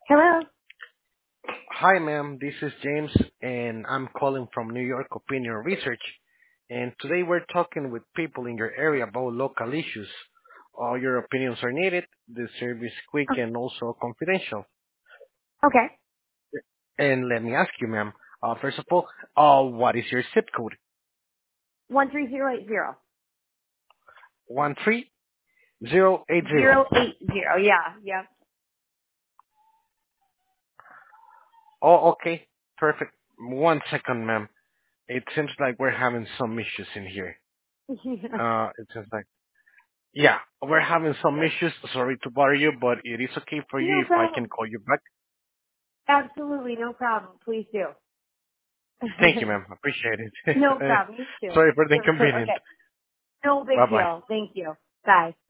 Hello. Hi, ma'am. This is James, and I'm calling from New York Opinion Research. And today we're talking with people in your area about local issues. All your opinions are needed. The service quick Oh, and also confidential. okay. And let me ask you, ma'am. First of all, what is your zip code? 13080. 13080. 080. Yeah. Yep. Oh, okay. Perfect. One second, ma'am. It seems like we're having some issues in here. It seems like Yeah, we're having some issues. Sorry to bother you, but it is okay for you No if I can problem. call you back. Absolutely no problem. Please do. Thank you, ma'am. Appreciate it. No problem. You too. Sorry for the inconvenience. Okay. No big Bye-bye. deal. Thank you. Bye.